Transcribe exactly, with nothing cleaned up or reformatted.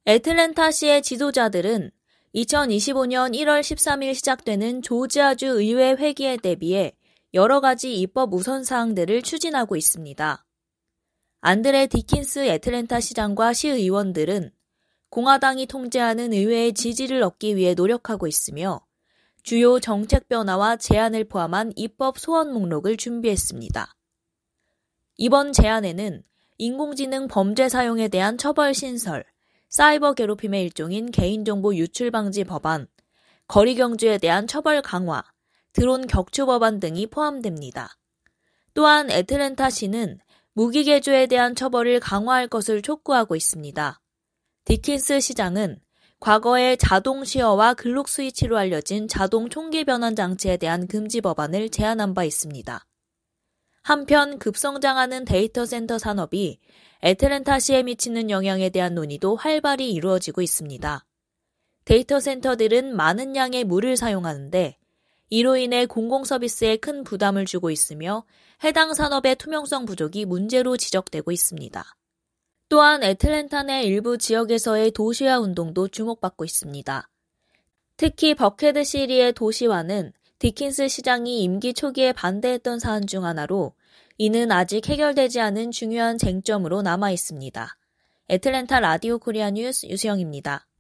애틀랜타시의 지도자들은 이천이십오년 일월 십삼일 시작되는 조지아주 의회 회기에 대비해 여러 가지 입법 우선 사항들을 추진하고 있습니다. 안드레 디킨스 애틀랜타 시장과 시의원들은 공화당이 통제하는 의회의 지지를 얻기 위해 노력하고 있으며 주요 정책 변화와 제안을 포함한 입법 소원 목록을 준비했습니다. 이번 제안에는 인공지능 범죄 사용에 대한 처벌 신설, 사이버 괴롭힘의 일종인 개인정보 유출 방지 법안, 거리경주에 대한 처벌 강화, 드론 격추 법안 등이 포함됩니다. 또한 애틀랜타시는 무기개조에 대한 처벌을 강화할 것을 촉구하고 있습니다. 디킨스 시장은 과거에 자동 시어와 글록 스위치로 알려진 자동 총기 변환 장치에 대한 금지 법안을 제안한 바 있습니다. 한편 급성장하는 데이터 센터 산업이 애틀랜타시에 미치는 영향에 대한 논의도 활발히 이루어지고 있습니다. 데이터 센터들은 많은 양의 물을 사용하는데 이로 인해 공공 서비스에 큰 부담을 주고 있으며 해당 산업의 투명성 부족이 문제로 지적되고 있습니다. 또한 애틀랜타 내 일부 지역에서의 도시화 운동도 주목받고 있습니다. 특히 버켓시리의 도시화는 디킨스 시장이 임기 초기에 반대했던 사안 중 하나로 이는 아직 해결되지 않은 중요한 쟁점으로 남아 있습니다. 애틀랜타 라디오 코리아 뉴스 유수영입니다.